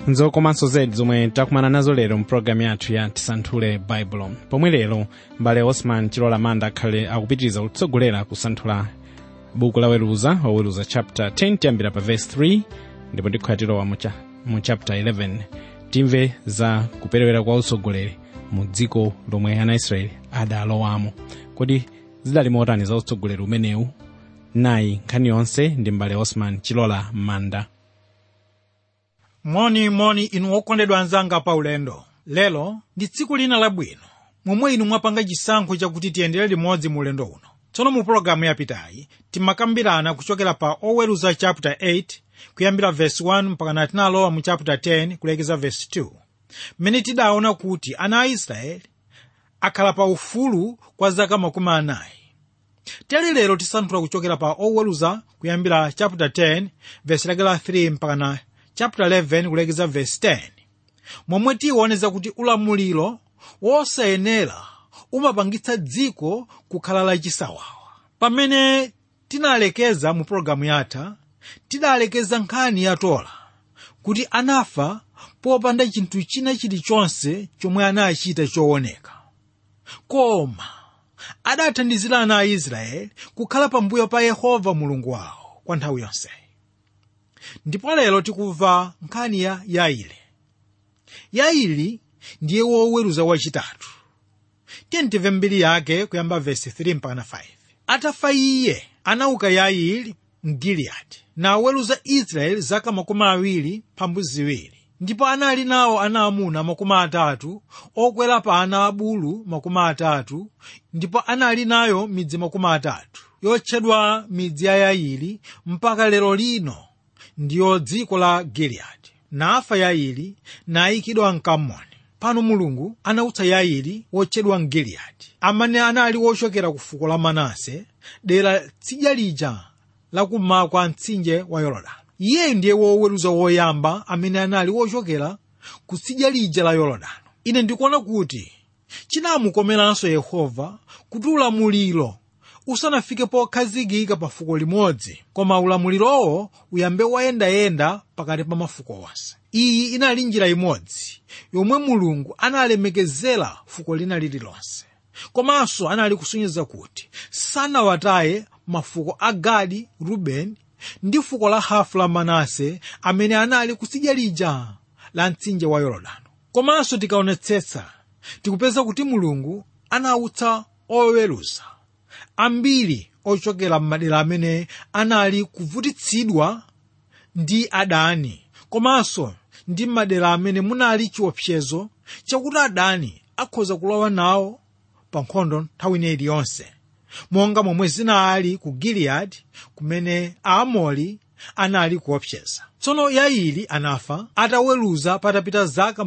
nzokomanso zedi zomwe takumana nazo lero mpulogalamu yathu ya tisanthule baibulo, pomwe lero mbale Osman Chilola Manda akhale akupitiriza kutsogolera kusanthula buku la Oweruza chapter 10 tiyambira pa verse 3 ndipo tikhoya tilowa mu chapter 11 timve za kuperewera kwa utsogoleri mu dziko lomwe ana Israeli adalowamo. Kodi zidali motani za utsogoleri umenewu? Nayi nkhani yonse ndi mbale Osman Chilola Manda. Moni inu okondedwa anzanga pa ulendo. Lelo ndi tsiku lina labwino momwe inu mwapanga chisankho chakuti tiyendere limodzi mu ulendo uno. Tsono mu pologalamu yapitayi timakambirana kuchokera pa Oweruza chapter 8 kuyambira verse 1 mpaka natinalowa mu chapter 10 kulekeza verse 2. Mmene tidaona kuti ana a Israeli akhala pa ufulu kwa zaka 40. Tiyali lero tisanthula kuchokera pa Oweruza kuyambira chapter 10 verse 3 mpaka na chapter 11 kulekeza verse 10. Momwe tiwoneza kuti ulamuliro wosayenera umapangitsa dziko kukhala lachisawawa. Pamene tinalekeza mu programu yatha, tidalekeza nkhani ya Tola kuti anafa popanda chinthu china chilichonse chomwe anachita chooneka. Koma adathandizira ana a Israeli kukhala pambuyo pa Yehova Mulungu wawo kwa nthawi yonse. Ndipo lero tikumva nkhani ya Yaili. Yaili ndiye woweruza wachitatu. Timve mbiri yake kuyamba verse 3 mpaka 5. Atafa iye, anauka Yaili Mgiliyadi naweruza Israeli zaka 22. Ndipo anali nawo ana amuna 30 okwera pa ana abulu 30. Ndipo anali nayo midzi 30 yotchedwa midzi ya Yaili mpaka lero lino ndiyo dziko la Giliyadi. Nafa Yaili nayikidwa mkamoni. Pano Mulungu anautsa Yaili wotchedwa Mgiliyadi, amene anali wochokera ku fuko la Manase, dera tsidya lija la kummawa kwa mtsinje wa Yorodani. Iye ndiye woweruza woyamba amene anali wochokera ku tsidya lija la Yorodani. Ine ndikuona kuti chinamukomeranso Yehova kuti ulamuliro usanafike pokhazikika pa fuko limodzi, koma ulamulirowo uyambe wayendayenda pakati pa mafuko onse. Iyi inali njira imodzi yomwe Mulungu analemekezera fuko lina lililonse. Komanso anali kusonyeza kuti sanawataye mafuko a Gadi, Rubeni ndi fuko la hafu la Manase amene anali kutsidya lija la mtsinje wa Yorodani. Komanso tikaonetsetsa tikupeza kuti Mulungu anautsa oweruza ambiri ochokera m'madera amene anali kuvutitsidwa ndi adani, komanso ndi madera amene munali chiopsezo chakuti adani akhoza kulowa nawo pa nkhondo nthawi ineyi yonse, monga momwe zinali ku Giliyadi kumene Aamori anali kuopseza. Tsono Yaili anafa ataweruza patapita zaka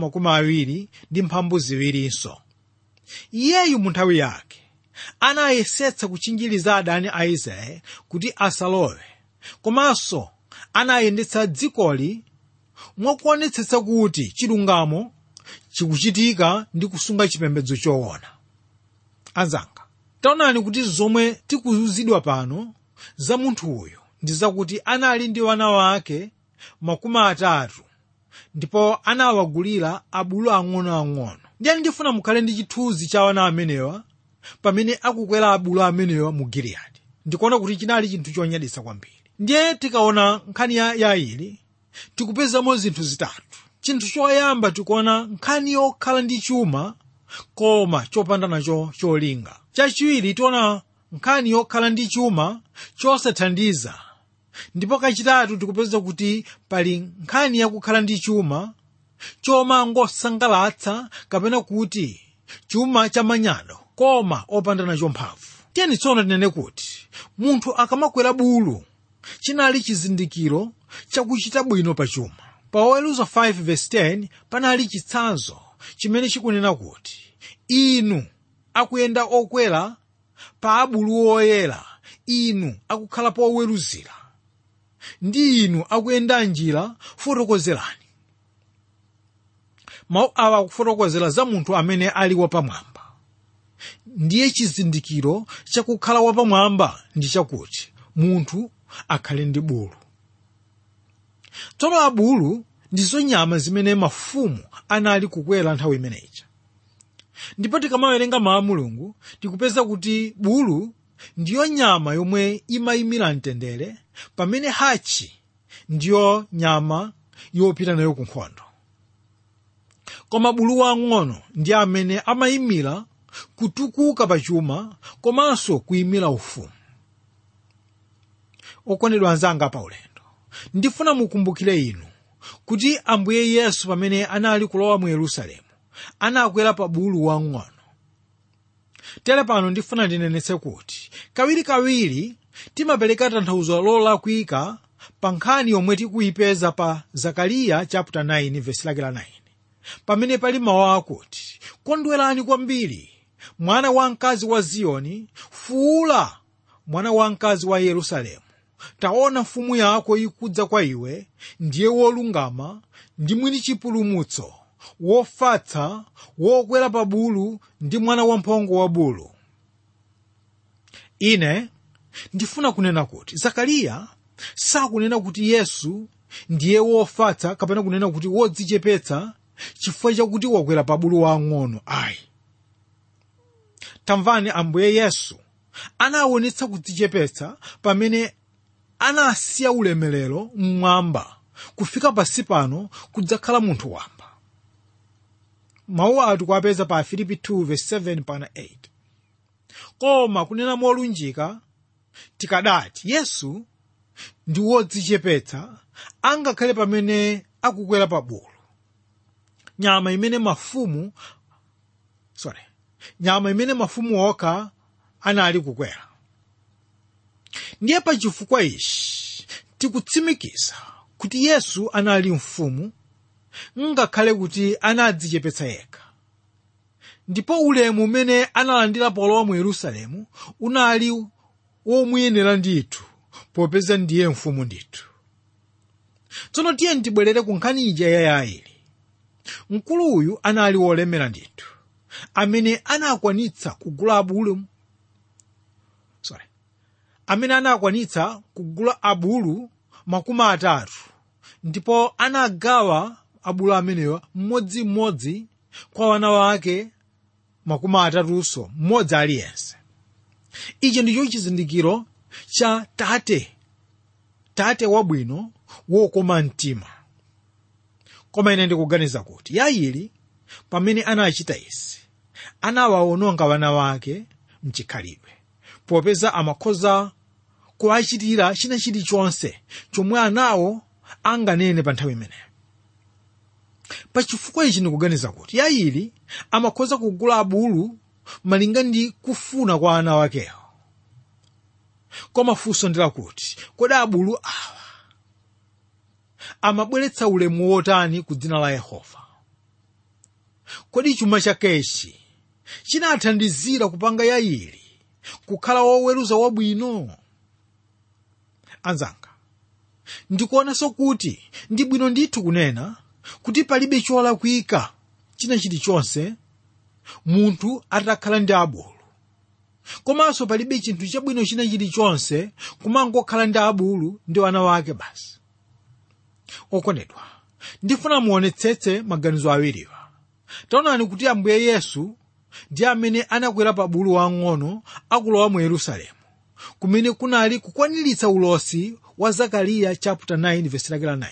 22. Iyeyu mu nthawi yake anayesetsa kuchinjiriza adani a Israeli kuti asalowe, komanso anayendetsa dzikoli mwakuonetsetsa kuti chilungamo chikuchitika ndi kusunga chipembedzo choona. Anzanga, taonani kuti zomwe tikuuzidwa pano za munthu uyu ndi zakuti anali ndi wana wake 30 ndipo anawagulira abulu ang'onoang'ono. Ndiye ndifuna mukhale ndi chithunzi cha wana amenewa pamene akukwera abulu amenewa mu Giliyadi. Ndikuona kuti chinali chinthu chonyaditsa kwambiri. Ndiye tikaona nkhani ya Yaili tikupezamo zinthu zitatu. Chinthu choyamba tikuona nkhani yokhala ndi chuma koma chopanda nacho cholinga. Chachiwiri tiona nkhani yokhala ndi chuma chosathandiza. Ndipo kachitatu tikupeza kuti pali nkhani yakukhala ndi chuma chomangosangalatsa kapena kuti chuma chamanyado koma opanda nacho mphamvu. Tiyeni tsono tinene kuti munthu akamakwera bulu chinali chizindikiro chakuchita bwino pa chuma. Pa Oweruza 5 verse 10 panali chitsanzo chimene chikunena kuti inu akuyenda okwera pa abulu oyera, inu akukhala poweruzira, ndi inu akuyenda njira fotokozerani. Mawu awa akufotokozera za munthu amene ali wapamwamba. Ndiye chizindikiro chakukhala wapamwamba ndi chakuti munthu akhale ndi bulu. Tsono abulu ndizo nyama zimene mafumu anali kukwera nthawi imeneyi. Ndipo tikamawerenga mawu a Mulungu tikupeza kuti bulu ndiyo nyama yomwe imayimira mtendere, pamene hachi ndiyo nyama yopita nayo ku nkhondo. Koma bulu wang'ono ndi amene amayimira kutukuka pa chuma komanso kuyimira ufumu. Okondedwa anzanga pa ulendo, ndifuna mukumbukire inu kuti Ambuye Yesu pamene anali kulowa mu Yerusalemu anakwera pa bulu wang'ono. Tere pano ndifuna ndinenetse kuti kawirikawiri timapereka tanthauzo lolakwika pa nkhani yomwe tikuyipeza pa Zakariya chapter 9 verse lake la 9, pamene pali mawu akuti, kondwerani kwambiri mwana wamkazi wa Ziyoni, fuula mwana wamkazi wa Yerusalemu, taona mfumu yako ikudza kwa iwe, ndiye wolungama ndi mwini chipulumutso, wofatsa, wokwera pa bulu ndi mwana wamphongo wa bulu. Ine ndifuna kunena kuti Zakariya sakunena kuti Yesu ndiye wofatsa kapena kunena kuti wodzichepetsa chifukwa chakuti wakwera pa bulu wang'ono. Ayi, tamvani, Ambuye Yesu anaonetsa kudzichepetsa pamene anasiya ulemerero mmwamba kufika pansi pano kudzakhala munthu wamba. Mawu atu kuwapeza pa Filipi 2 verse 7 pana 8. Koma kunena molunjika tikadati Yesu ndi wodzichepetsa angakhale pamene akukwera pa bulu, nyama imene mafumu okha anali kukwera. Ndiye pa chifukwa ichi tikutsimikiza kuti Yesu anali mfumu ngakhale kuti anadzichepetsa yekha. Ndipo ulemu umene analandira polowa mu Yerusalemu unali womuyenera ndithu, popeza ndiye mfumu ndithu. Tsono tiye ntibwerere ku nkhani ija ya Yairi. Mkulu uyu anali wolemera ndithu, amene anakwanitsa kugula abulu makumi atatu, ndipo anagawa abulu amenewa mmodzimmodzi kwa wana wake makumi atatunso, mmodzi aliyense. Ichi ndicho chizindikiro cha tate wabwino wokoma mtima. Koma ine ndikuganiza kuti Yairi pamene anachita izi anawawononga wana wake mchikhalidwe, popeza amakhoza kuwachitira china chilichonse chomwe anawo anganene pa nthawi imeneyo. Pa chifukwa ichi ndikuganiza kuti Yairi amakhoza kugula abulu malinga ndi kufuna kwa ana wakewo. Koma funso ndi lakuti, kodi abulu awa amabweretsa ulemu wotani ku dzina la Yehova? Kodi chuma chakechi chinathandizira kupanga Yairi kukhala woweruza wabwino? Anzanga, ndikuonanso kuti ndi bwino ndithu kunena kuti palibe cholakwika china chilichonse munthu atakhala ndi abulu, komanso palibe chinthu chabwino china chilichonse kumangokhala ndi abulu ndi wana wake basi. Okondedwa, ndifuna muonetsetse maganizo awiriwa. Taonani kuti Ambuye Yesu ndi amene anakwera pa bulu wang'ono akulowa mu Yerusalemu, kumene kunali kukwaniritsa ulosi wa Zakariya chapter 9 verse lake la 9,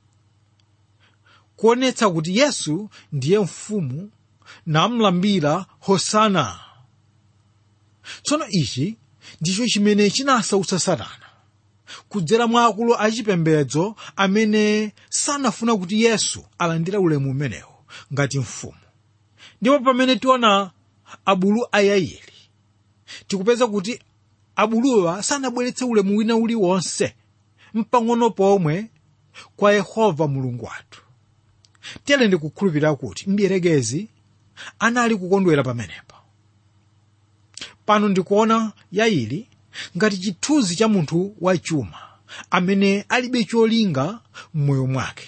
kuonetsa kuti Yesu ndiye mfumu namlambira Hosana. Tsono ichi ndicho chimene chinasautsa Satana kudzera mwa akulu achipembedzo amene sanafuna kuti Yesu alandire ulemu umenewo ngati mfumu. Ndipo pamene tiona abulu a Yairi tikupeza kuti abuluwa sanabweretse ulemu wina uliwonse mpang'ono pomwe kwa Yehova Mulungu wathu. Tere ndikukhulupirira kuti mdierekezi anali kukondwera pamenepa. Pano ndikuona Yairi ngati chithunzi cha munthu wachuma amene alibe cholinga m'moyo mwake.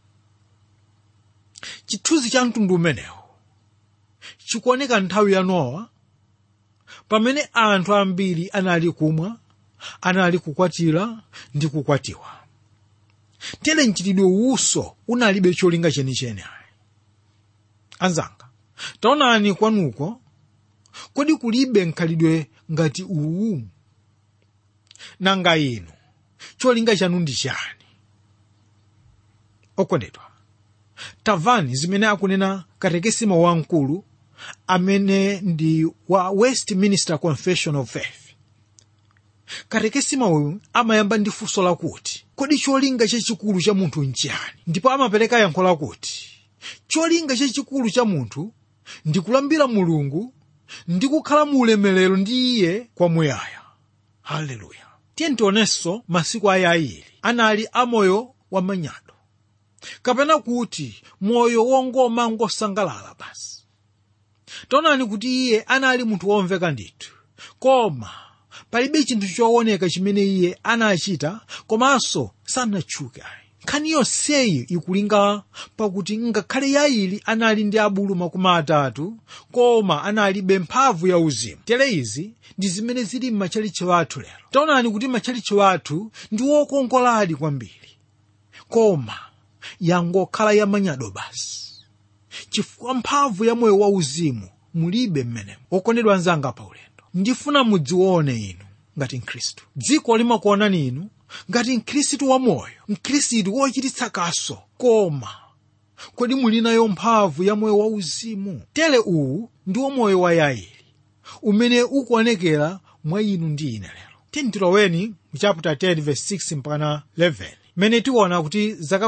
Chithunzi cha mtundu umenewo chikuoneka nthawi ya Nowa, pamene anthu ambiri anali kumwa, anali kukwatira ndi kukwatiwa. tere mchitidwe uwuso unalibe cholinga chenicheni. Anzanga, taonani kwanuko, kodi kulibe nkhalidwe ngati uwu? Nanga inu, cholinga chanu ndi chani? Okondedwa, tamvani zimene akunena katekesima wamkulu amene ndi wa Westminster Confession of Faith. Katekesima uyu amayamba ndi funso lakuti, kodi cholinga chachikulu cha munthu nchani? Ndipo amapereka yankho lakuti, cholinga chachikulu cha munthu ndi kulambira Mulungu ndi kukhala mu ulemerero ndi Iye kwamuyaya. Haleluya. Tiye tionenso masiku ayayiri anali amoyo wa manyado, kapena kuti moyo wongoma ngosangalala basi. Taonani kuti Iye anali munthu womveka ndithu, koma palibe chinthu chooneka chimene Iye anachita, komanso sanatchuke. Nkhani yonseyi ikulinga pakuti ngakhale Yairi anali ndi abulu 30, koma analibe mphamvu ya uzimu. Tere izi ndi zimene zili m'matchalichi wathu lero. Taonani kuti matchalichi wathu ndi wokongoladi kwambiri, koma yangokhala yamanyado basi, chifukwa mphamvu ya moyo wa uzimu mulibe mmenemo. Okondedwa anzanga pa ulendo, ndifuna mudzione inu ngati Mkhristu. Dziko limakuonani inu ngati Mkhristu wa moyo, Mkhristu wochititsa kaso, koma kodi muli nayo mphamvu ya moyo wa uzimu? Tere uwu ndiwo moyo wa Yairi umene ukuonekera mwa inu ndi ine lero. Tiloweni mu chapter 10 verse 6 mpaka 11, mene tiona kuti zaka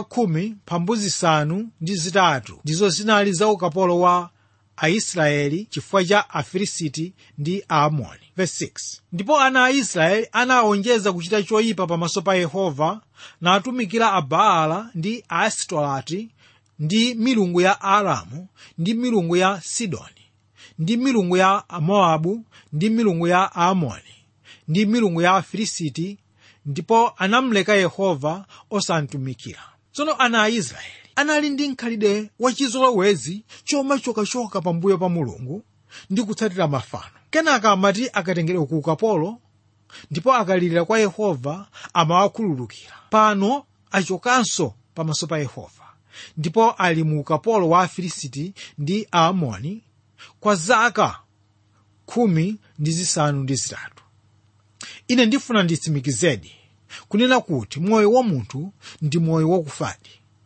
10 ndizo zinali za ukapolo wa Aisraeli chifukwa cha Afilisiti ndi Aamoni. Verse 6, ndipo ana a Israeli anaonjeza kuchita choyipa pamaso pa Yehova, natumikira Abaala ndi Astorati ndi milungu ya Aramu ndi milungu ya Sidoni ndi milungu ya Moabu ndi milungu ya Aamoni ndi milungu ya Afilisiti, ndipo anamleka Yehova osantumikira. Tsono ana a Israeli anali ndi nkhalidwe wachizolowezi choma chokachoka pambuyo pa Mulungu ndi kutsatira mafano. Kenaka amati akatengedwa ku ukapolo ndipo akalirira kwa Yehova amawakhululukira. Pano achokanso pamaso pa Yehova ndipo ali mu ukapolo wa Afilisiti ndi Aamoni kwa zaka 13. Ine ndifuna nditsimikizedi kunena kuti moyo wa munthu ndi moyo wakufadi.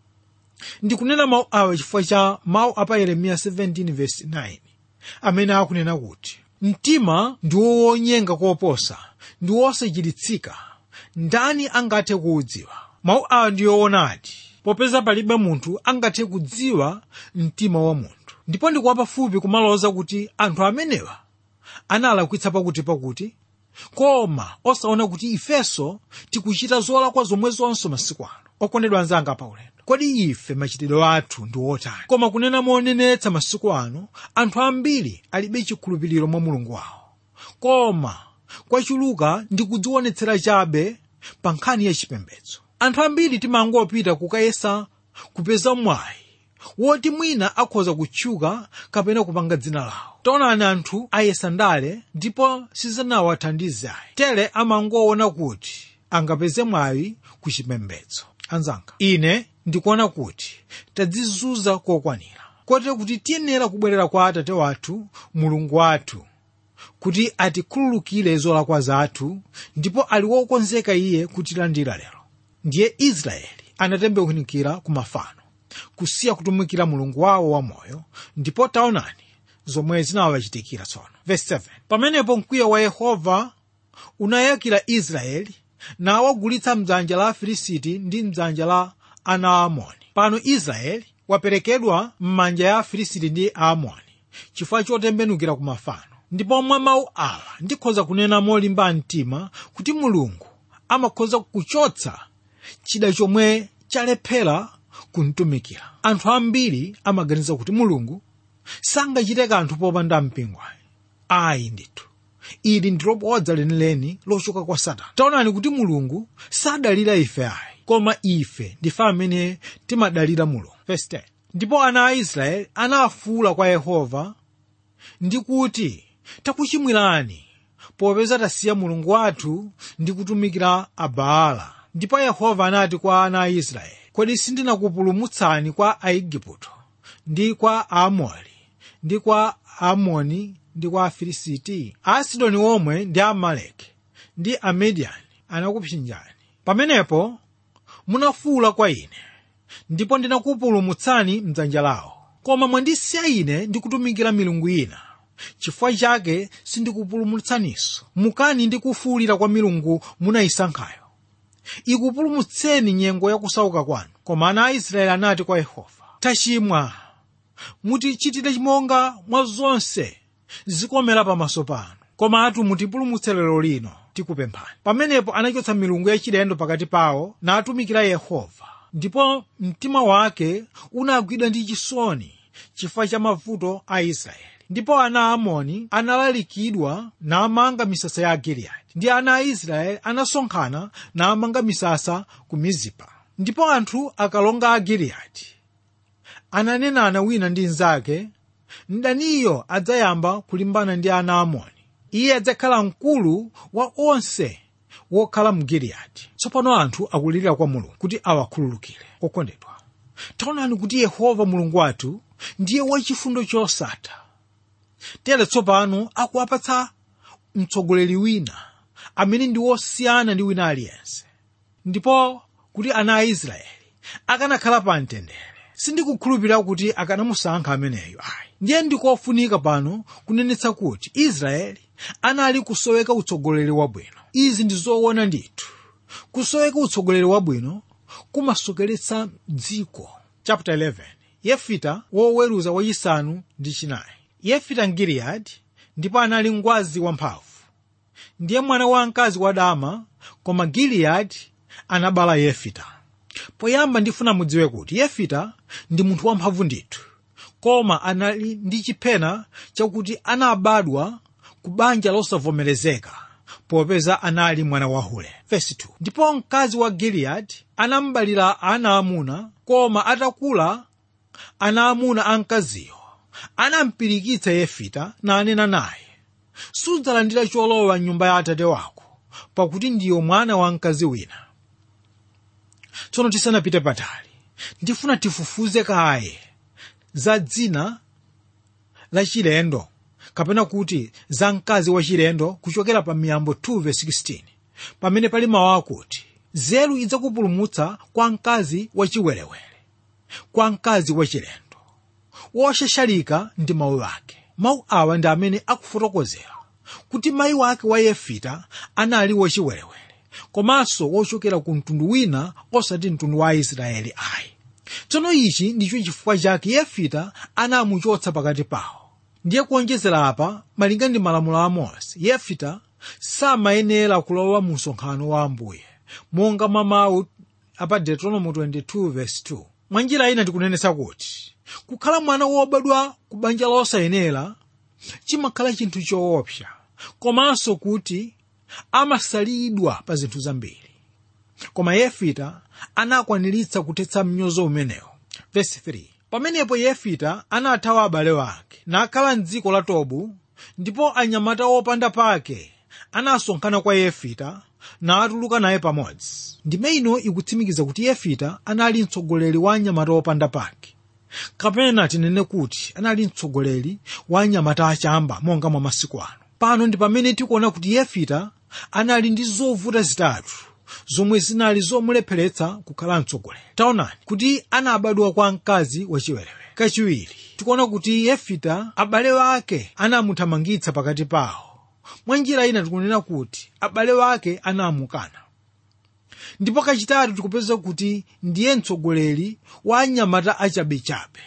Ndikunena mawu awa chifukwa cha mawu apa Yeremiya 17 verse 9 amene akunena kuti, mtima ndi wonyenga koposa, ndi wosachiritsika, ndani angathe kuudziwa? Mawu awa ndi yoonadi, popeza palibe munthu angathe kudziwa mtima wa munthu. Ndipo ndikuwa pafupi kumaloza kuti anthu amenewa analakwitsa pakuti, koma osaona kuti ifenso tikuchita zolakwa zomwe zonse masiku ano. Okondedwa anzanga pa ulendo, kodi ife machitidwe athu ndi otani? Koma kunena monenetsa masiku ano, anthu ambiri alibe chikhulupiriro mwa Mulungu wawo, koma kwachuluka ndi kudzionetsera chabe pa nkhani ya chipembedzo. Anthu ambiri timangopita kukayesa kupeza mwayi woti mwina akhoza kutchuka kapena kupanga dzina lawo. Taonani anthu ayesa ndale ndipo sizinawathandize. Tere amangoona kuti angapeze mwayi ku chipembedzo. Anzanga, ine ndikuona kuti tadzizunza kokwanira, kote kuti tiyenera kubwerera kwa Atate wathu Mulungu wathu kuti atikhululukire zolakwa zathu, ndipo ali wokonzeka Iye kutilandira lero. Ndiye Israeli anatembenukira ku mafano, kusiya kutumikira Mulungu wawo wamoyo, ndipo taonani zomwe zinawachitikira tsono. Verse 7, pamenepo mkwiyo wa Yehova unayakira Israeli nawagulitsa mdzanja la Afilisiti ndi mdzanja la ana Aamoni. Pano Israeli waperekedwa m'manja ya Afilisiti ndi Aamoni chifukwa chotembenukira ku mafano. Ndipo mwa mawu awa ndikhoza kunena molimba mtima kuti Mulungu amakhoza kuchotsa chida chomwe chalephera kumtumikira. Anthu ambiri amaganiza kuti Mulungu sangachite kanthu popanda mpingo. Ayi ndithu, ili ndi lobodza lenileni lochoka kwa Satana. Taonani kuti Mulungu sadalira ife ayi, koma ife ndife amene timadalira Mulungu. Verse 10, ndipo ana a Israeli anafuwula kwa Yehova ndi kuti, takuchimwirani popeza tasiya Mulungu wathu ndi kutumikira Abaala Ndipo Yehova anati kwa ana a Israeli, kodi sindinakupulumutsani kwa Aigupto ndi kwa Aamori ndi kwa Aamoni ndi kwa Afilisiti? Asidoni omwe ndi Amaleki ndi Amidiyani anakupsinjani. Pamenepo munafuwula kwa ine, ndipo ndinakupulumutsani m'dzanja lawo. Koma mwandisiya ine ndi kutumikira milungu ina. Chifukwa chake sindikupulumutsaninso. Mukani ndi kufuwulira kwa milungu munayisankhayo. Ikupulumutseni nyengo ya kusauka kwanu. Koma ana a Israeli anati kwa Yehova, tachimwa, mutichitire monga mwa zonse zikomera pamaso panu. Komatu mutipulumutse lero lino tikupemphani. Pamenepo anachotsa milungu yachilendo pakati pawo natumikira Yehova. Ndipo mtima wake unagwidwa ndi chisoni chifukwa cha mavuto a Israeli. Ndipo ana a Amoni analalikidwa namanga misasa ya Giliyadi. Ndi ana a Israeli anasonkhana namanga misasa ku Mizipa. Ndipo anthu akalonga a Giliyadi ananenana wina ndi nzake, mdaniyo adzayamba kulimbana ndi ana a Amoni. Iye adzakhala mkulu wa onse wokhala mu Giliyadi. Tsopano anthu akulirira kwa Mulungu kuti awakhululukire. Okondedwa, taonani kuti Yehova Mulungu wathu ndiye wachifundo chosatha. Tere tsopano akuwapatsa mtsogoleri wina amene ndi wosiyana ndi wina aliyense. Ndipo kuti ana a Israeli akanakhala pa mtendere, sindikukhulupirira kuti akanamusankha ameneyo. Ndiye ndikofunika pano kunenetsa kuti Israeli anali kusoweka utsogoleri wabwino. Izi ndi zoona ndithu. Kusoweka utsogoleri wabwino kumasokeretsa dziko. Chapter 11. Yefita woweruza wachisanu ndi chinayi. Yefita Mgiliyadi ndipo anali ngwazi wamphamvu. Ndiye mwana wamkazi wa dama, koma Giliyadi anabala Yefita. Poyamba ndifuna mudziwe kuti Yefita ndi munthu wamphamvu ndithu, koma anali ndi chipena chakuti anabadwa ku banja losavomerezeka popeza anali mwana wa Hule. Verse 2. Ndipo mkazi wa Giliyadi anambalira ana amuna, koma atakula ana amuna a mkaziyo anampirikitsa Yefita nanena naye, sudzalandira cholowa m'nyumba ya atate wako, pakuti ndiyo mwana wa mkazi wina. Tsono tisanapite patali, ndifuna tifufuze kaye za dzina la chilendo, kapena kuti za mkazi wa chilendo, kuchokera pa Miyambo 2:16, pamene pali mawu akuti, nzeru idzakupulumutsa kwa mkazi wachiwerewere, kwa mkazi wachilendo woshashalika ndi mawu ake. Mawu awa ndi amene akufotokozera kuti mayi wake wa Yefita anali wachiwerewere, komanso wochokera ku mtundu wina osati mtundu wa Israeli ayi. Tsono ichi ndicho chifukwa chake Yefita anamuchotsa pakati pawo. Ndiye kuonjezera apa, malinga ndi malamulo a Mose, Yefita samayenera kulowa mu msonkhano wa Ambuye, monga mwa mawu apa Deuteronomy 22:2. Mwa njira ina tikunenetsa kuti kukhala mwana wobadwa ku banja losayenera chimakhala chinthu choopsa, komanso kuti amasalidwa pa zinthu zambiri. Koma Yefita anakwaniritsa kutetsa mnyozo umenewo. Verse 3. Pamenepo Yefita anathawa abale wake nakhala m'dziko la Tobu, ndipo anyamata opanda pake anasonkhana kwa Yefita natuluka naye pamodzi. Ndime ino ikutsimikiza kuti Yefita anali mtsogoleri wa anyamata opanda pake, kapena tinene kuti anali mtsogoleri wa anyamata achamba monga mwa masiku ano. Pano ndi pamene tikuona kuti Yefita anali ndi zovuta zitatu zomwe zinali zomulepheretsa kukhala mtsogoleri. Taonani kuti anabadwa kwa mkazi wachiwerewere. Kachiwiri, tikuona kuti Yefita abale wake anamuthamangitsa pakati pawo. Mwa njira ina tikunena kuti abale wake anamukana. Ndipo kachitatu tikupeza kuti ndiye mtsogoleri wa anyamata achabechabe.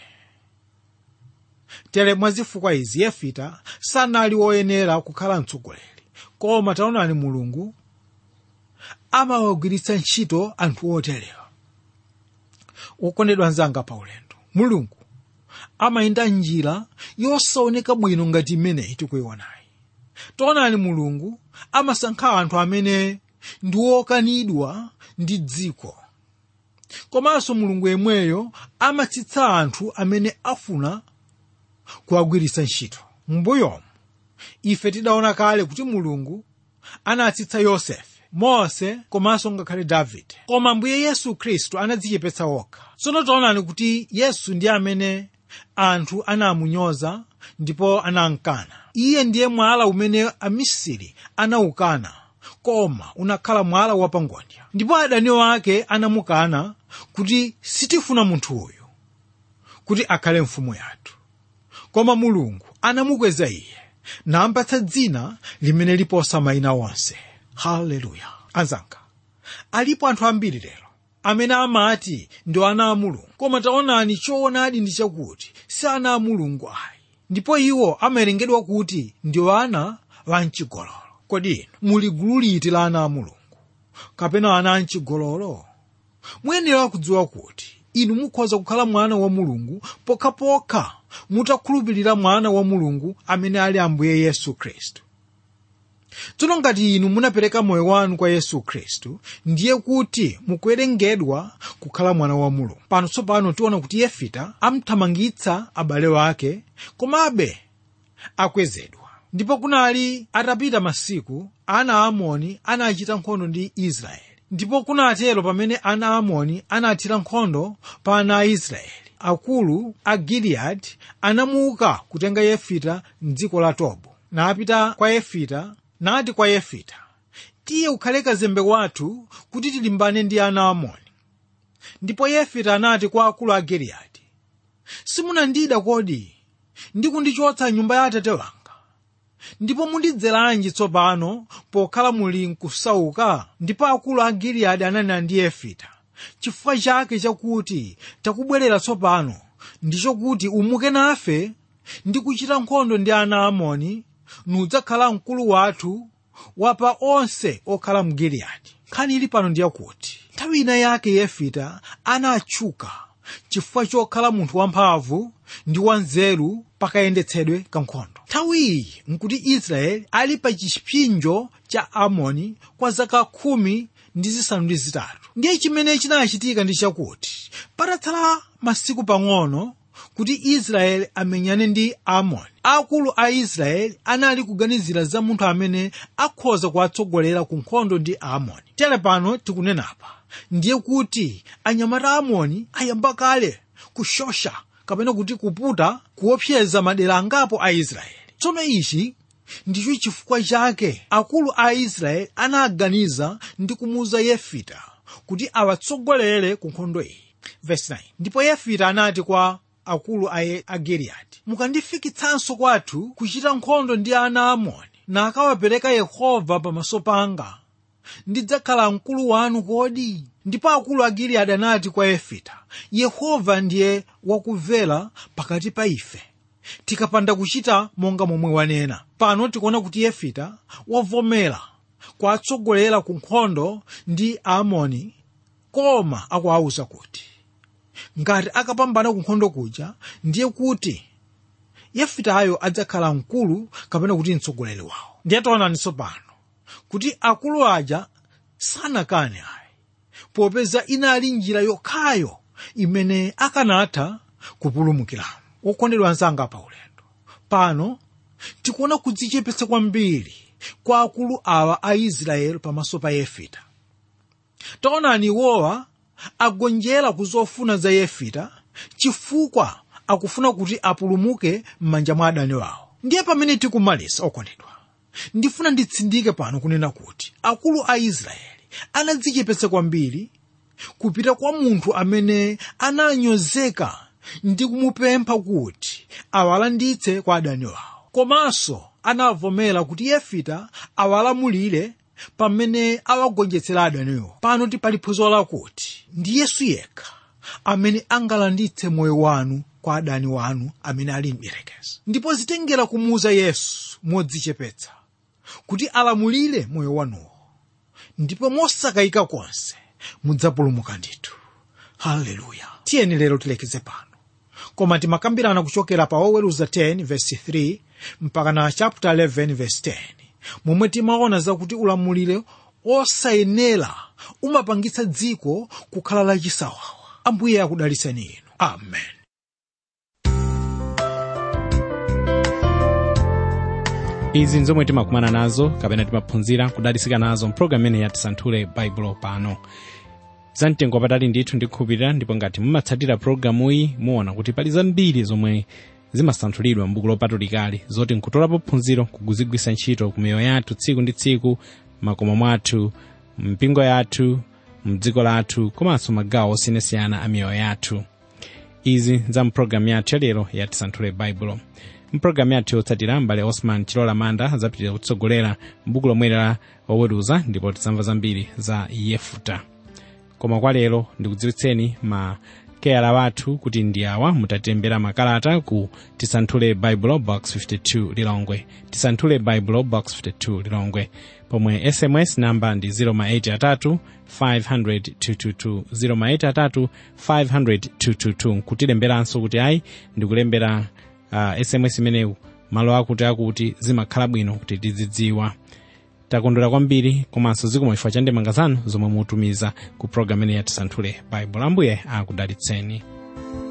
Tere mwa zifukwa izi Yefita sanali woyenera kukhala mtsogoleri, koma taonani Mulungu amawagwiritsa ntchito anthu oterewa. Okondedwa anzanga pa ulendo, Mulungu amayenda njira yosaoneka bwino ngati imeneyi tikuyionayi. Taonani Mulungu amasankha anthu amene ndi okanidwa ndi dziko, komanso Mulungu yemweyo amatsitsa anthu amene afuna kuwagwiritsa ntchito. M'mbuyomu ife tidaona kale kuti Mulungu anatsitsa Yosefe Mose komanso ngakhale Davide. Koma Ambuye Yesu Khristu anadzichepetsa okha. Tsono taonani kuti Yesu ndiye amene anthu anamunyoza ndipo anamkana. Iye ndiye mwala umene amisiri anawukana, koma unakhala mwala wapangodya. Ndipo adani ake anamukana kuti sitifuna munthu uyu kuti akhale mfumu yathu. Koma Mulungu anamukweza iye nampatsa dzina limene liposa mayina onse. Haleluya. Anzanga, alipo anthu ambiri lero amene amati ndi ana a Mulungu, koma taonani choonadi ndi chakuti si ana a Mulungu ayi. Ndipo iwo amawerengedwa kuti ndi ana a mchigololo. Kodi inu muli gulu liti la ana a Mulungu kapena ana a mchigololo? Muyenera kudziwa kuti inu mukhoza kukhala mwana wa Mulungu pokhapokha mutakhulupirira mwana wa Mulungu amene ali Ambuye Yesu Khristu. Tsono ngati inu munapereka moyo wanu kwa Yesu Khristu, ndiye kuti mukuwerengedwa kukhala mwana wa Mulungu. Pano tsopano tiona kuti Yefita amthamangitsa abale wake, komabe akwezedwa. Ndipo kunali atapita masiku, ana a Amoni anachita nkhondo ndi Israeli. Ndipo kunatero pamene ana a Amoni anathira nkhondo pa ana a Israeli, akulu a Giliyadi anamuka kutenga Yefita m'dziko la Tobu. Napita kwa Yefita nati kwa Yefita, tiye ukhale kazembe wathu kuti tilimbane ndi ana a Amoni. Ndipo Yefita anati kwa akulu a Giliyadi, simunandida kodi ndi kundichotsa nyumba ya atate wanga? Ndipo mundidzeranji tsopano pokhala muli nkusauka? Ndipo akulu a Giliyadi ananena ndi Yefita, chifukwa chake chakuti takubwerera tsopano ndicho kuti umuke nafe ndi kuchita nkhondo ndi ana a Amoni, nudzakhala mkulu wathu wapa onse okhala mu Giliyadi. Nkhani ili pano ndiye kuti nthawi ina yake Yefita anatchuka chifukwa chokhala munthu wamphamvu ndi wanzeru pakayendetsedwe ka nkhondo. Nthawi iyi nkuti Israeli ali pa chipsinjo cha Amoni kwa zaka 13. Ndiye chimene chinachitika ndi chakuti patatsala masiku pang'ono kuti Israeli amenyane ndi Amoni, akulu a Israeli anali kuganizira za munthu amene akhoza kuwatsogolera ku nkhondo ndi Amoni. Tere pano tikunenapa ndiye kuti anyamata Amoni ayamba kale kushosha kapena kuti kuputa kuopseza madera angapo a Israeli. Tsono ichi ndicho chifukwa chake akulu a Israeli anaganiza ndi kumuuza Yefita kuti awatsogolere ku nkhondo iyi. Verse 9. Ndipo Yefita anati kwa akulu a Giliyadi, mukandifikitsanso kwathu kuchita nkhondo ndi ana a Amoni, nakawapereka Yehova pamaso panga, ndidzakhala mkulu wanu kodi? Ndipo akulu a Giliyadi anati kwa Yefita, Yehova ndiye wakumvera pakati pa ife, tikapanda kuchita monga momwe wanena. Pano tikuona kuti Yefita wavomera kuwatsogolera ku nkhondo ndi Amoni, koma akuwawuza kuti ngati akapambana ku nkhondo kuja ndiye kuti Yefitayo adzakhala mkulu kapena kuti mtsogoleri wawo. Ndiye taonani tsopano kuti akulu aja sanakane ayi, popeza inali njira yokhayo imene akanatha kupulumukiramo. Okondedwa anzanga pa ulendo, pano tikuona kudzichepetsa kwambiri kwa akulu awa a Israeli pamaso pa Yefita. Taonani iwowa agonjera kuzofuna za Yefita chifukwa akufuna kuti apulumuke m'manja mwa adani wawo. Ndiye pamene tikumaliza okondedwa, ndifuna nditsindike pano kunena kuti akulu a Israeli anadzichepetsa kwambiri kupita kwa munthu amene ananyozeka ndi kumupempha kuti awalanditse kwa adani wawo. Komanso anavomera kuti Yefita awalamulire pamene awagonjetsera adaniwo. Pano tipali phunziro lakuti ndi Yesu yekha amene angalanditse moyo wanu kwa adani wanu amene ali mdierekezi. Ndipo zitengera kumuuza Yesu modzichepetsa kuti alamulire moyo wanuwo, ndipo mosakayika konse mudzapulumuka ndithu. Haleluya. Tiyeni lero tilekeze pano, koma timakambirana kuchokera pa Oweruza 10 verse 3 mpaka na chapter 11 verse 10, momwe timaona zakuti ulamuliro osayenera umapangitsa dziko kukhala lachisawawa. Ambuye akudalitseni inu. Amen. izi nzomwe timakumana nazo kapena timaphunzira kudalitsika nazo mpulogalamu imene ya tisanthule baibulo pano. zamtengo wapatali ndithu ndikhupirira, ndipo ngati mumatsatira pulogalamu iyi muona kuti pali zambiri zomwe zimasanthulidwa m'buku lopatulikali zoti nkutolapo phunziro kuzigwiritsa ntchito ku miyoyo yathu tsiku ndi tsiku, makomo mwathu, mpingo yathu, mdziko lathu, komanso magawo osiyanasiyana a miyoyo yathu. Izi za mpulogalamu yathu yalero ya tisanthule baibulo. mpulogalamu yathu yotsatira mbale Osman Chilola Manda azapitiriza kutsogolera m'buku lomwe la Oweruza, ndipo tizamva zambiri za Yefuta. Koma kwa lero ndikudziwitseni makeyala wathu kuti ndi awa: mutatilembera makalata ku Tisanthule Bible Box 52 Lilongwe, Tisanthule Bible Box 52 Lilongwe, pomwe SMS namba ndi 083 500 222, 083 500 222. kutilemberanso kuti ayi ndikulembera SMS imenewu malo akuti zimakhala bwino kuti tizidziwa. Takondwera kwambiri, komanso zikomo chifukwa cha ndemanga zanu zomwe mutumiza ku pulogalamu ya Tisanthule Baibulo. Ambuye akudalitseni.